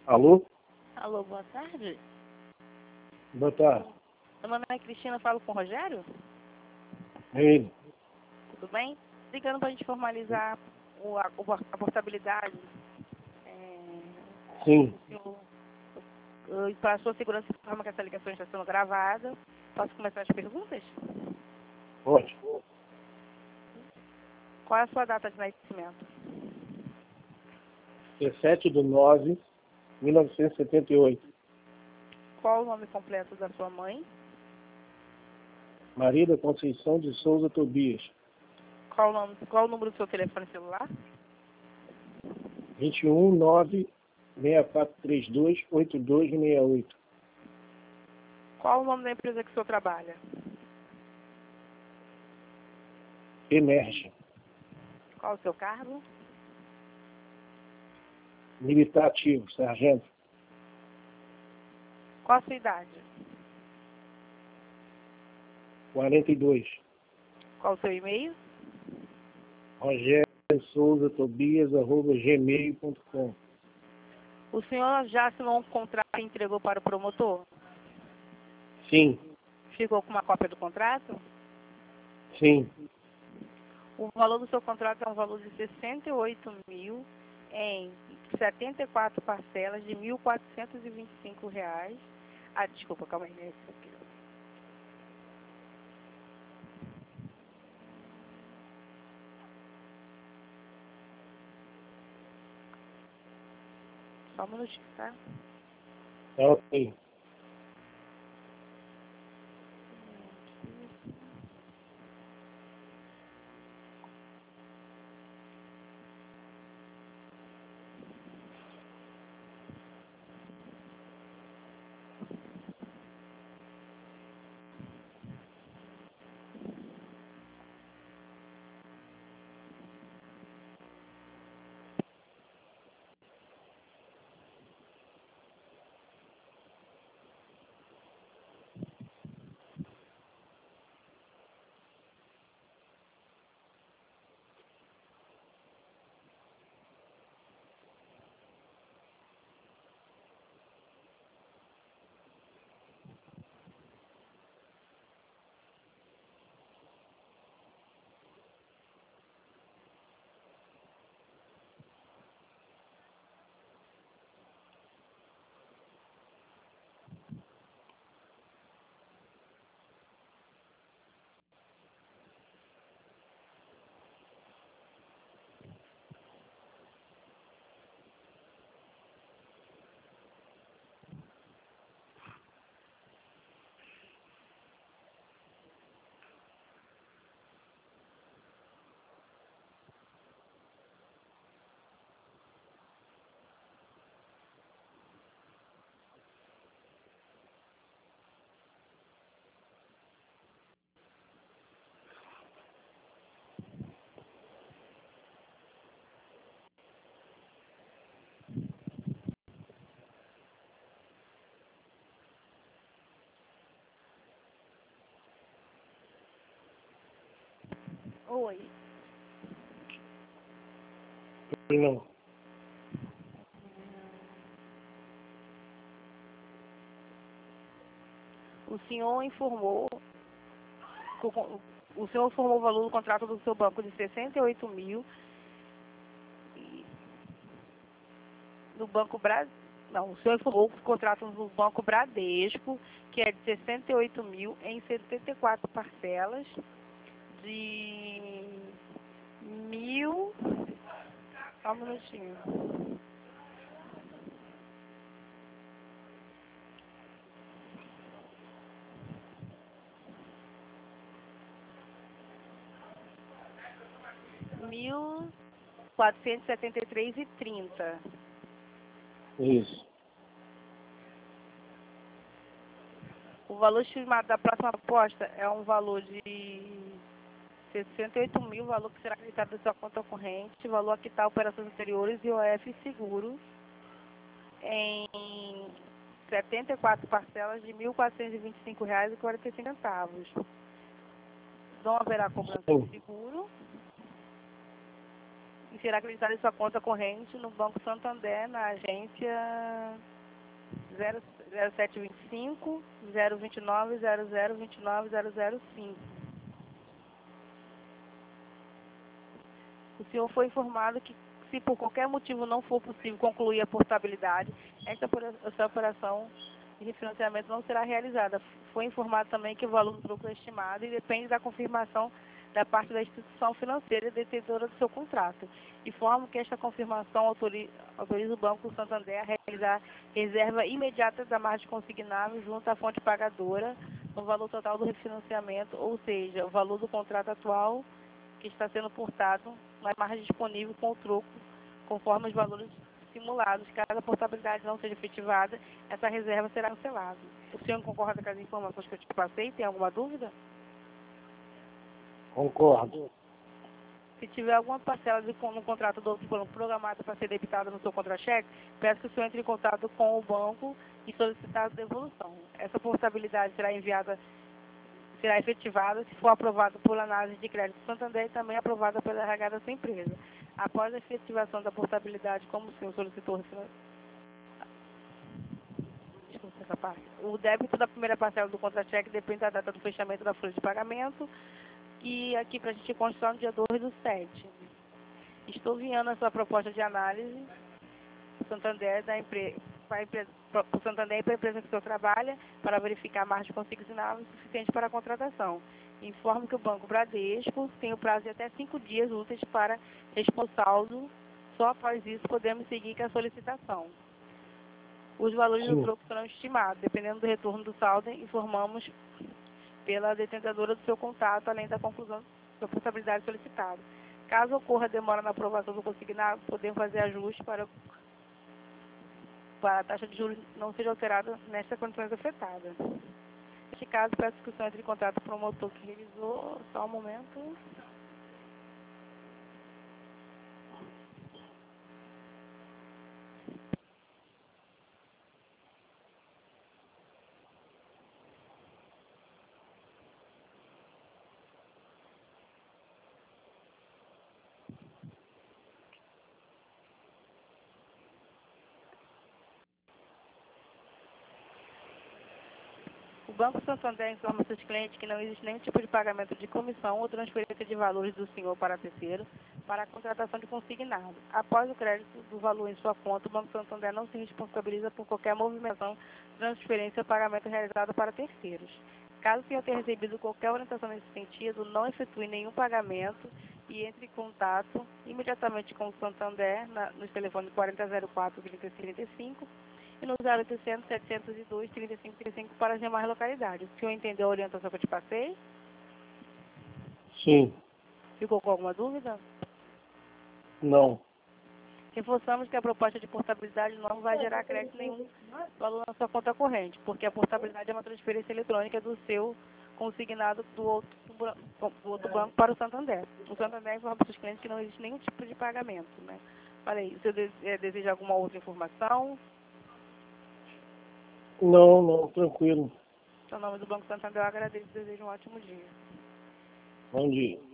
Alô? Alô, boa tarde. Boa tarde. Meu nome é Cristina, falo com o Rogério. É ele? Tudo bem? Ligando para a gente formalizar a portabilidade. Sim. Para a sua segurança, informa que essa ligação está sendo gravada. Posso começar as perguntas? Pode. Qual é a sua data de nascimento? 17/9/1978. Qual o nome completo da sua mãe? Maria da Conceição de Souza Tobias. Qual o número do seu telefone celular? 21/9/6432/8268. Qual o nome da empresa que o senhor trabalha? Emerge. Qual o seu cargo? Militar ativo, sargento. Qual a sua idade? 42. Qual o seu e-mail? RogérioSouzaTobias@gmail.com. O senhor já assinou um contrato e entregou para o promotor? Sim. Ficou com uma cópia do contrato? Sim. O valor do seu contrato é um valor de 68 mil em 74 parcelas de R$ 1.425. Ah, desculpa, calma aí. Esse aqui. Só um minutinho, tá? Tá ok. Oi. Não. O senhor informou o valor do contrato do seu banco de 68 mil no Banco Brasil. Não, o senhor informou o contrato do Banco Bradesco, que é de 68 mil em 74 parcelas de mil. Só um minutinho. R$ 1.473,30. Isso. O valor estimado da próxima aposta é um valor de 68 mil, valor que será acreditado da sua conta corrente, valor a quitar operações anteriores e OF seguro em 74 parcelas de R$ 1.425,45. Não haverá cobrança de seguro e será acreditado em sua conta corrente no Banco Santander, na agência 0725 029 0029 005. O senhor foi informado que, se por qualquer motivo não for possível concluir a portabilidade, essa operação de refinanciamento não será realizada. Foi informado também que o valor do troco é estimado e depende da confirmação da parte da instituição financeira detentora do seu contrato. Informo que esta confirmação autoriza o Banco Santander a realizar reserva imediata da margem consignável junto à fonte pagadora no valor total do refinanciamento, ou seja, o valor do contrato atual que está sendo portado na margem disponível com o troco, conforme os valores simulados. Caso a portabilidade não seja efetivada, essa reserva será cancelada. O senhor concorda com as informações que eu te passei? Tem alguma dúvida? Concordo. Se tiver alguma parcela no contrato do outro plano programada para ser debitada no seu contra-cheque, peço que o senhor entre em contato com o banco e solicitar a devolução. Essa portabilidade será efetivada se for aprovada por análise de crédito do Santander e também aprovada pela RH da sua empresa. Após a efetivação da portabilidade, como o senhor solicitou, essa parte. O débito da primeira parcela do contra-cheque depende da data do fechamento da folha de pagamento, e aqui para a gente constar no dia 2/7. Estou enviando a sua proposta de análise para o Santander para o Santander e para a empresa que o senhor trabalha, para verificar a margem consignável suficiente para a contratação. Informo que o Banco Bradesco tem o prazo de até 5 dias úteis para expor saldo. Só após isso podemos seguir com a solicitação. Os valores do troco serão estimados. Dependendo do retorno do saldo, informamos pela detentora do seu contato, além da conclusão da portabilidade solicitada. Caso ocorra demora na aprovação do consignado, podemos fazer ajustes para a taxa de juros não seja alterada nestas condições afetadas. Neste caso, peço que o senhor entre em contato com o promotor que realizou. Só um momento. O Banco Santander informa seus clientes que não existe nenhum tipo de pagamento de comissão ou transferência de valores do senhor para terceiro para a contratação de consignado. Após o crédito do valor em sua conta, o Banco Santander não se responsabiliza por qualquer movimentação, transferência ou pagamento realizado para terceiros. Caso o senhor tenha recebido qualquer orientação nesse sentido, não efetue nenhum pagamento e entre em contato imediatamente com o Santander nos telefones 4004-3635 e no 0800 702 3535 para as demais localidades. O senhor entendeu a orientação que eu te passei? Sim. Ficou com alguma dúvida? Não. Reforçamos que a proposta de portabilidade não vai gerar crédito nenhum valor na sua conta corrente, porque a portabilidade é uma transferência eletrônica do seu consignado do outro banco para o Santander. O Santander informa para os clientes que não existe nenhum tipo de pagamento, né? Falei, o senhor deseja alguma outra informação? Não, tranquilo. Em nome do Banco Santander, eu agradeço e desejo um ótimo dia. Bom dia.